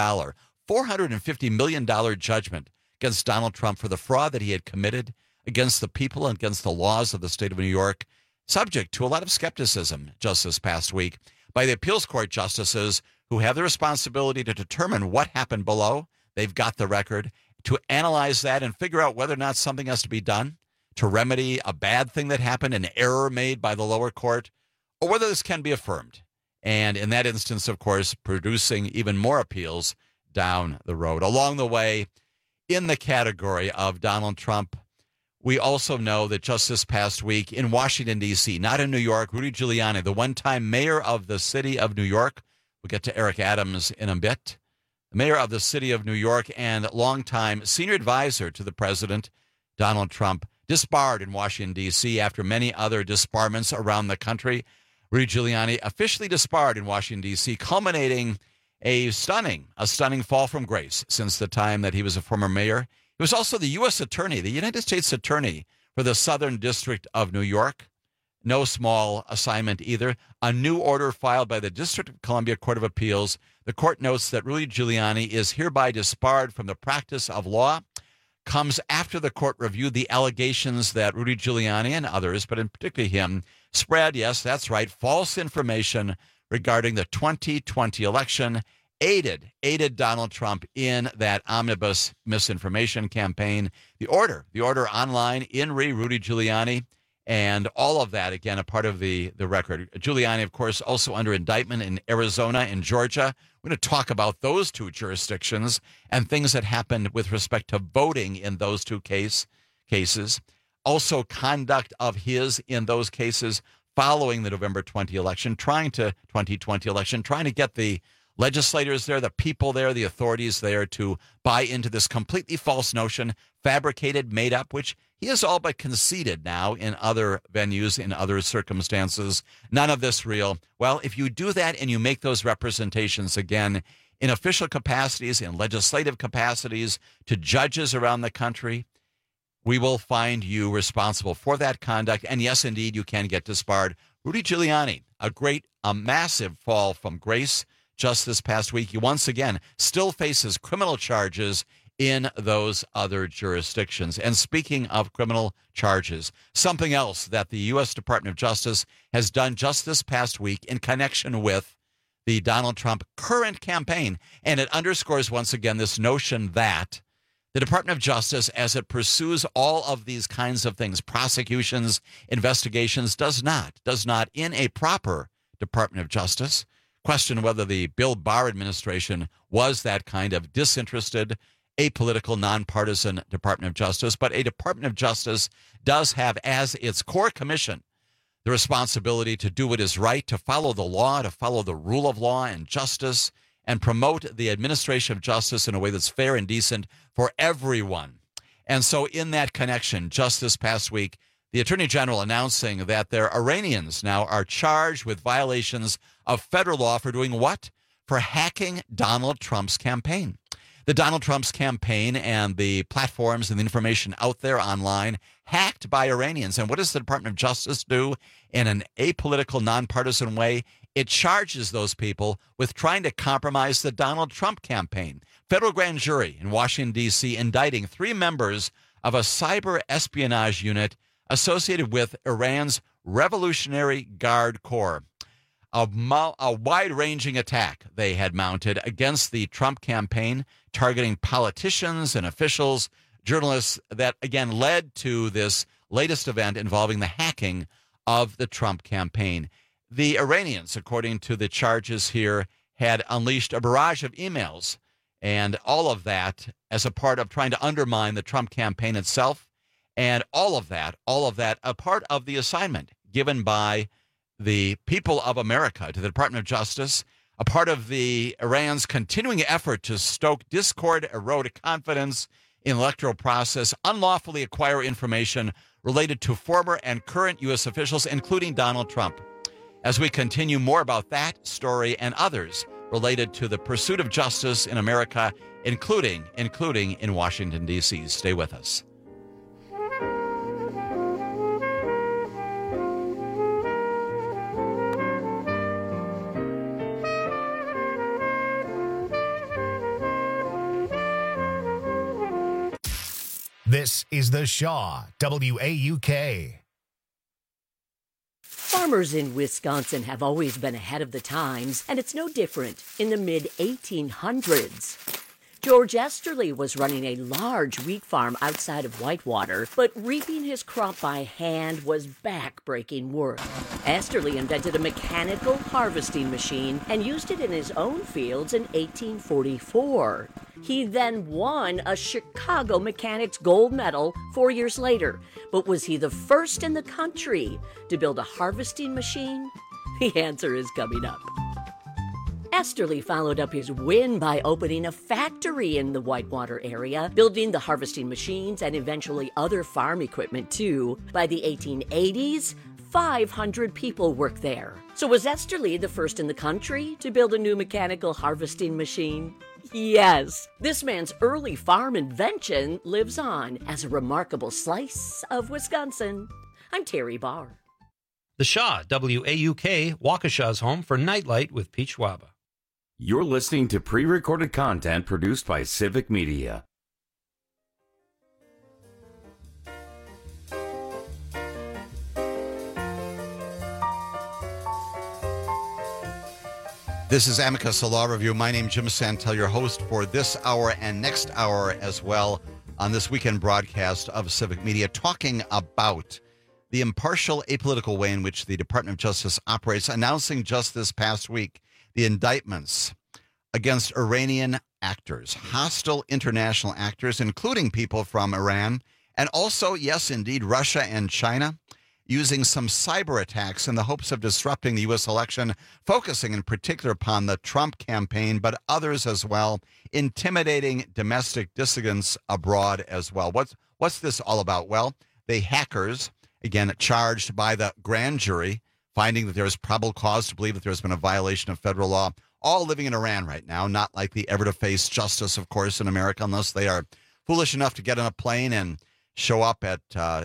judgment against Donald Trump for the fraud that he had committed against the people and against the laws of the state of New York, subject to a lot of skepticism just this past week by the appeals court justices who have the responsibility to determine what happened below. They've got the record to analyze that and figure out whether or not something has to be done to remedy a bad thing that happened, an error made by the lower court, or whether this can be affirmed. And in that instance, of course, producing even more appeals down the road. Along the way, in the category of Donald Trump, we also know that just this past week in Washington, D.C., not in New York, Rudy Giuliani, the one-time mayor of the city of New York, we'll get to Eric Adams in a bit, the mayor of the city of New York and longtime senior advisor to the president, Donald Trump, disbarred in Washington, D.C. after many other disbarments around the country. Rudy Giuliani officially disbarred in Washington, D.C., culminating a stunning fall from grace since the time that he was a former mayor. He was also the U.S. Attorney, the United States Attorney for the Southern District of New York. No small assignment either. A new order filed by the District of Columbia Court of Appeals. The court notes that Rudy Giuliani is hereby disbarred from the practice of law. Comes after the court reviewed the allegations that Rudy Giuliani and others, but in particular him, spread, yes, that's right, false information regarding the 2020 election, aided Donald Trump in that omnibus misinformation campaign. The order online in Rudy Giuliani, and all of that, again, a part of the record. Giuliani, of course, also under indictment in Arizona and Georgia. We're going to talk about those two jurisdictions and things that happened with respect to voting in those two cases. Also, conduct of his in those cases following the November 2020 election, trying to get the legislators there, the people there, the authorities there to buy into this completely false notion, fabricated, made up, which he has all but conceded now in other venues, in other circumstances. None of this real. Well, if you do that and you make those representations again in official capacities, in legislative capacities, to judges around the country, we will find you responsible for that conduct. And yes, indeed, you can get disbarred. Rudy Giuliani, a massive fall from grace just this past week. He once again still faces criminal charges in those other jurisdictions. And speaking of criminal charges, something else that the U.S. Department of Justice has done just this past week in connection with the Donald Trump current campaign, and it underscores once again this notion that the Department of Justice, as it pursues all of these kinds of things, prosecutions, investigations, does not in a proper Department of Justice question whether the Bill Barr administration was that kind of disinterested, apolitical, nonpartisan Department of Justice. But a Department of Justice does have as its core commission the responsibility to do what is right, to follow the law, to follow the rule of law and justice, and promote the administration of justice in a way that's fair and decent for everyone. And so in that connection, just this past week, the Attorney General announcing that their Iranians now are charged with violations of federal law for doing what? For hacking Donald Trump's campaign. The Donald Trump's campaign and the platforms and the information out there online hacked by Iranians. And what does the Department of Justice do in an apolitical, nonpartisan way? It charges those people with trying to compromise the Donald Trump campaign. Federal grand jury in Washington, D.C., indicting 3 members of a cyber espionage unit associated with Iran's Revolutionary Guard Corps. A wide-ranging attack they had mounted against the Trump campaign, targeting politicians and officials, journalists, that, again, led to this latest event involving the hacking of the Trump campaign. The Iranians, according to the charges here, had unleashed a barrage of emails, and all of that as a part of trying to undermine the Trump campaign itself, and all of that, a part of the assignment given by the people of America to the Department of Justice, a part of the Iran's continuing effort to stoke discord, erode confidence in the electoral process, unlawfully acquire information related to former and current U.S. officials, including Donald Trump. As we continue more about that story and others related to the pursuit of justice in America, including in Washington, D.C. Stay with us. This is The Shaw, WAUK. Farmers in Wisconsin have always been ahead of the times, and it's no different in the mid-1800s. George Esterly was running a large wheat farm outside of Whitewater, but reaping his crop by hand was back-breaking work. Esterly invented a mechanical harvesting machine and used it in his own fields in 1844. He then won a Chicago Mechanics Gold Medal 4 years later. But was he the first in the country to build a harvesting machine? The answer is coming up. Esterly followed up his win by opening a factory in the Whitewater area, building the harvesting machines and eventually other farm equipment too. By the 1880s, 500 people worked there. So was Esterly the first in the country to build a new mechanical harvesting machine? Yes, this man's early farm invention lives on as a remarkable slice of Wisconsin. I'm Terry Barr. The Shaw, WAUK, Waukesha's home for Nightlight with Pete Schwaba. You're listening to pre-recorded content produced by Civic Media. This is Amicus, a law review. My name is Jim Santel, your host for this hour and next hour as well on this weekend broadcast of Civic Media, talking about the impartial, apolitical way in which the Department of Justice operates, announcing just this past week the indictments against Iranian actors, hostile international actors, including people from Iran, and also, yes, indeed, Russia and China, using some cyber attacks in the hopes of disrupting the U.S. election, focusing in particular upon the Trump campaign, but others as well, intimidating domestic dissidents abroad as well. What's this all about? Well, the hackers, again, charged by the grand jury, finding that there is probable cause to believe that there's been a violation of federal law, all living in Iran right now, not likely ever to face justice, of course, in America, unless they are foolish enough to get on a plane and show up at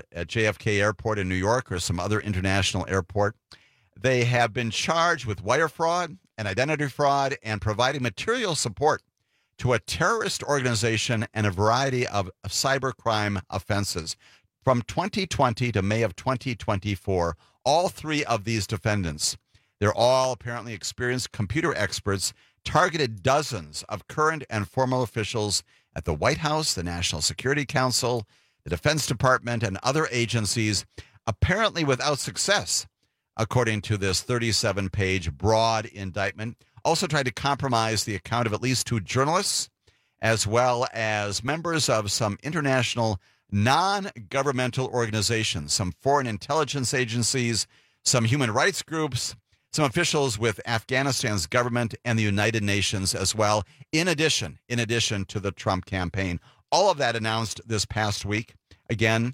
JFK Airport in New York or some other international airport. They have been charged with wire fraud and identity fraud and providing material support to a terrorist organization and a variety of cybercrime offenses. From 2020 to May of 2024, all three of these defendants, they're all apparently experienced computer experts, targeted dozens of current and former officials at the White House, the National Security Council, the Defense Department, and other agencies, apparently without success, according to this 37-page broad indictment. Also tried to compromise the account of at least 2 journalists, as well as members of some international non-governmental organizations, some foreign intelligence agencies, some human rights groups, some officials with Afghanistan's government and the United Nations as well, in addition to the Trump campaign. All of that announced this past week. Again,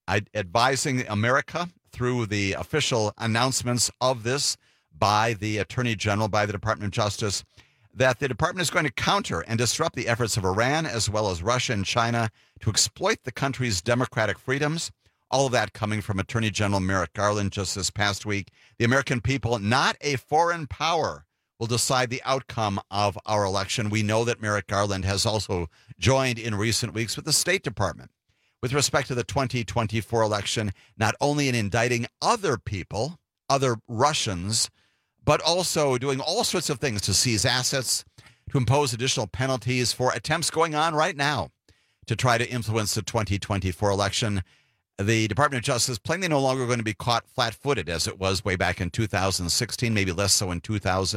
advising America through the official announcements of this by the Attorney General, by the Department of Justice, that the department is going to counter and disrupt the efforts of Iran as well as Russia and China to exploit the country's democratic freedoms. All of that coming from Attorney General Merrick Garland just this past week. The American people, not a foreign power, will decide the outcome of our election. We know that Merrick Garland has also joined in recent weeks with the State Department with respect to the 2024 election, not only in indicting other people, other Russians, but also doing all sorts of things to seize assets, to impose additional penalties for attempts going on right now to try to influence the 2024 election. The Department of Justice plainly no longer going to be caught flat-footed as it was way back in 2016, maybe less so in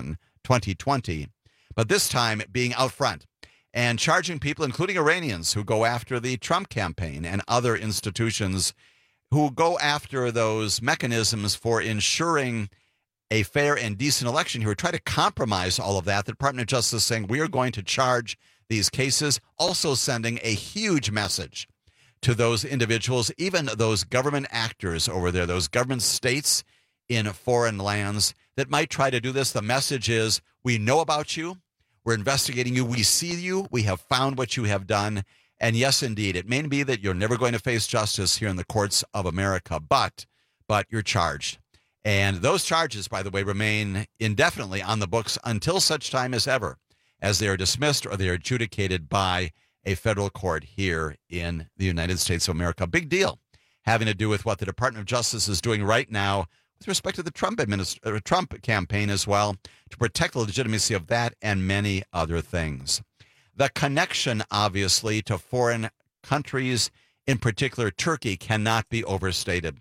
2020, but this time being out front and charging people, including Iranians, who go after the Trump campaign and other institutions who go after those mechanisms for ensuring a fair and decent election here, try to compromise all of that. The Department of Justice saying we are going to charge these cases, also sending a huge message to those individuals, even those government actors over there, those government states in foreign lands that might try to do this. The message is, we know about you, we're investigating you, we see you, we have found what you have done, and yes, indeed, it may be that you're never going to face justice here in the courts of America, but you're charged. And those charges, by the way, remain indefinitely on the books until such time as ever as they are dismissed or they are adjudicated by a federal court here in the United States of America. Big deal, having to do with what the Department of Justice is doing right now with respect to the Trump campaign as well, to protect the legitimacy of that and many other things. The connection, obviously, to foreign countries, in particular Turkey, cannot be overstated.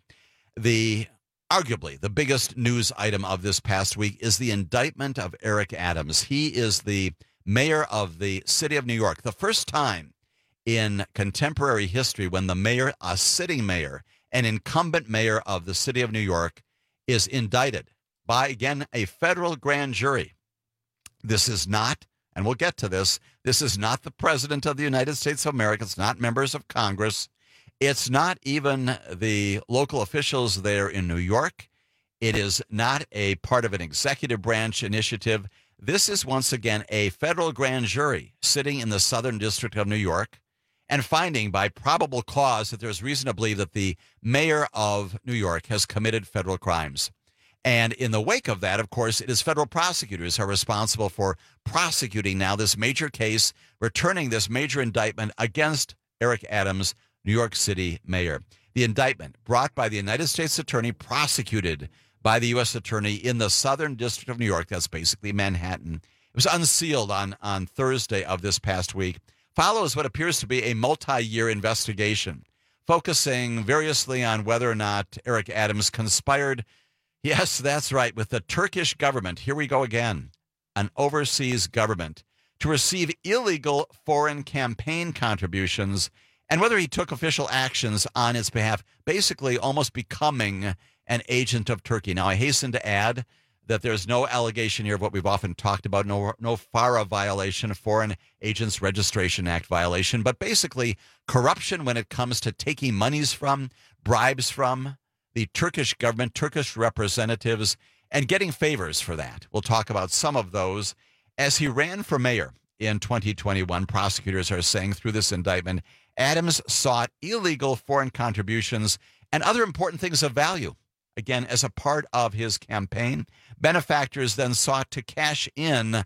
Arguably, the biggest news item of this past week is the indictment of Eric Adams. He is the mayor of the city of New York. The first time in contemporary history when the mayor, a sitting mayor, an incumbent mayor of the city of New York, is indicted by, again, a federal grand jury. This is not, and we'll get to this is not the President of the United States of America. It's not members of Congress. It's not even the local officials there in New York. It is not a part of an executive branch initiative. This is, once again, a federal grand jury sitting in the Southern District of New York and finding by probable cause that there's reason to believe that the mayor of New York has committed federal crimes. And in the wake of that, of course, it is federal prosecutors who are responsible for prosecuting now this major case, returning this major indictment against Eric Adams, New York City mayor. The indictment brought by the United States Attorney, prosecuted by the U.S. Attorney in the Southern District of New York, that's basically Manhattan. It was unsealed on Thursday of this past week. Follows what appears to be a multi-year investigation, focusing variously on whether or not Eric Adams conspired, yes, that's right, with the Turkish government. Here we go again, an overseas government, to receive illegal foreign campaign contributions, and whether he took official actions on its behalf, basically almost becoming an agent of Turkey. Now, I hasten to add that there's no allegation here of what we've often talked about, no FARA violation, Foreign Agents Registration Act violation, but basically corruption when it comes to taking monies from, bribes from the Turkish government, Turkish representatives, and getting favors for that. We'll talk about some of those. As he ran for mayor in 2021, prosecutors are saying through this indictment, Adams sought illegal foreign contributions and other important things of value. Again, as a part of his campaign, benefactors then sought to cash in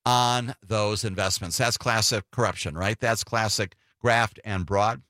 on those investments. That's classic corruption, right? That's classic graft and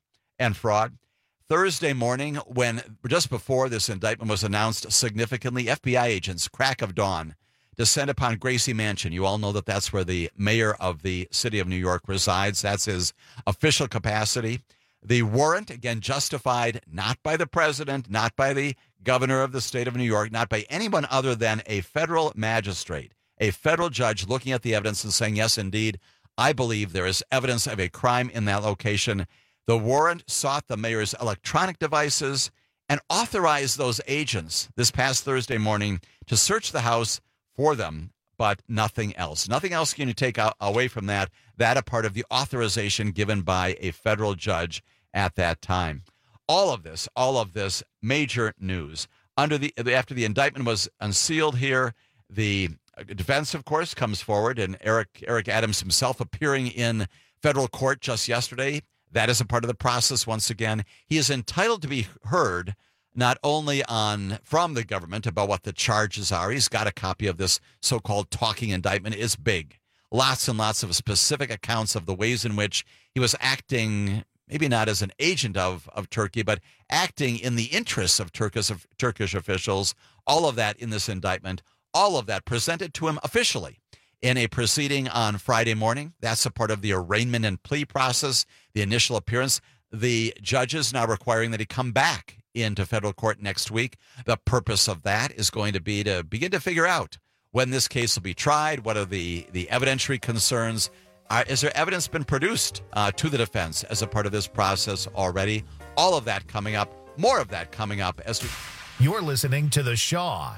fraud. Thursday morning, when just before this indictment was announced, significantly, FBI agents, crack of dawn, descend upon Gracie Mansion. You all know that that's where the mayor of the city of New York resides. That's his official capacity. The warrant, again, justified not by the president, not by the governor of the state of New York, not by anyone other than a federal magistrate, a federal judge looking at the evidence and saying, yes, indeed, I believe there is evidence of a crime in that location. The warrant sought the mayor's electronic devices and authorized those agents this past Thursday morning to search the house for them, but nothing else. Nothing else can you take away from that. That a part of the authorization given by a federal judge at that time. All of this major news. After the indictment was unsealed here, the defense, of course, comes forward, and Eric Adams himself appearing in federal court just yesterday. That is a part of the process once again. He is entitled to be heard not only from the government about what the charges are. He's got a copy of this so-called talking indictment. It's big. Lots and lots of specific accounts of the ways in which he was acting, maybe not as an agent of Turkey, but acting in the interests of Turkish officials. All of that in this indictment. All of that presented to him officially in a proceeding on Friday morning. That's a part of the arraignment and plea process, the initial appearance. The judges now requiring that he come back into federal court next week. The purpose of that is going to be to begin to figure out when this case will be tried. What are the evidentiary concerns? Has there evidence been produced to the defense as a part of this process already? All of that coming up. More of that coming up. You're listening to The Shaw,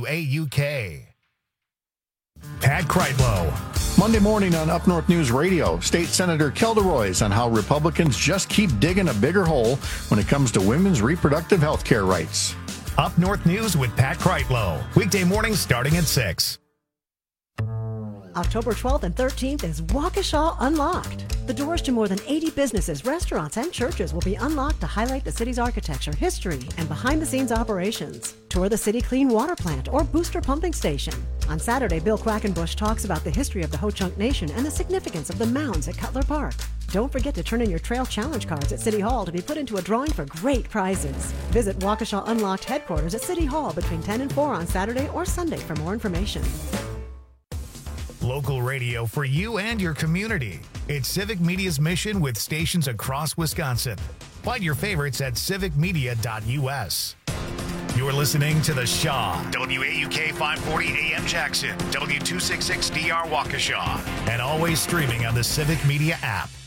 WAUK. Pat Kreitlow. Monday morning on Up North News Radio, State Senator Kelderoy's on how Republicans just keep digging a bigger hole when it comes to women's reproductive health care rights. Up North News with Pat Kreitlow. Weekday mornings starting at 6. October 12th and 13th is Waukesha Unlocked. The doors to more than 80 businesses, restaurants, and churches will be unlocked to highlight the city's architecture, history, and behind-the-scenes operations. Tour the city clean water plant or booster pumping station. On Saturday, Bill Quackenbush talks about the history of the Ho-Chunk Nation and the significance of the mounds at Cutler Park. Don't forget to turn in your Trail Challenge cards at City Hall to be put into a drawing for great prizes. Visit Waukesha Unlocked headquarters at City Hall between 10 and 4 on Saturday or Sunday for more information. Local radio for you and your community. It's Civic Media's mission with stations across Wisconsin. Find your favorites at civicmedia.us. You're listening to The Shaw, WAUK 540 AM Jackson, W266DR Waukesha, and always streaming on the Civic Media app.